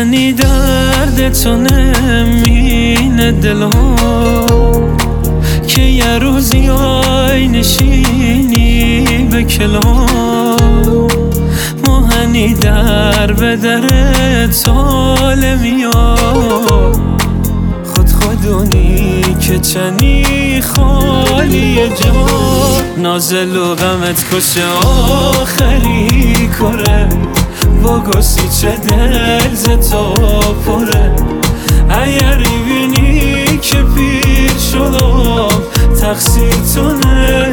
میدونی درد تو نمینه دلم که یه روزی آی نشینی به کلام مهنی در به در تال میاد خودونی که چنی خالی جا نازل و غمت کشه آخری کره بگوسی چه دل ز تو پره اگر بینی که پیر شدم تقصیر تونه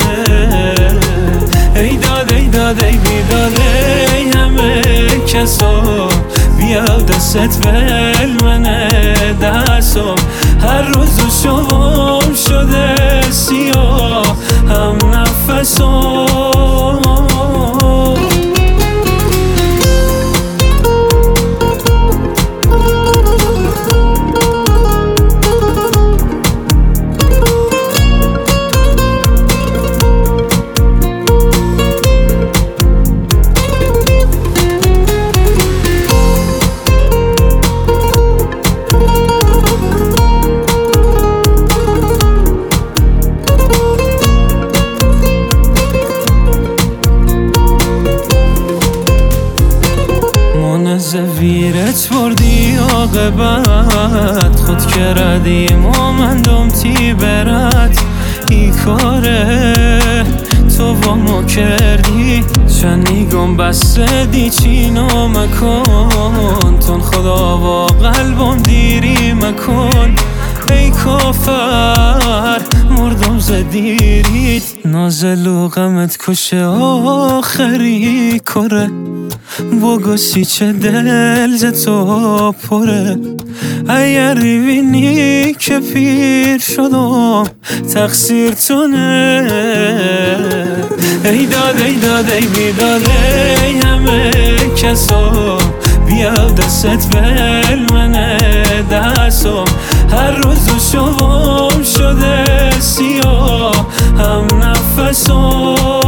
ای داد ای داد ای بیداد ای همه کسا بیا دستت بل منه دستم هر روز شوم شده سیاه هم نفسم زویرت بردی آقابت خود کردیم و مندم تی برد ای کاره تو با ما کردی چنیگم بسته دی چی نامکن تون خدا با قلبم دیری مکن ای کافر مردم زدیرید نازل و غمت کشه آخری کره بگوسی چه دل ز تو پره اگر بینی که پیر شدم تقصیر تونه ای داد ای داد ای بیداد ای همه کسا بیا دستت بل منه دستم هر روز شوم شده سیاه هم نفسم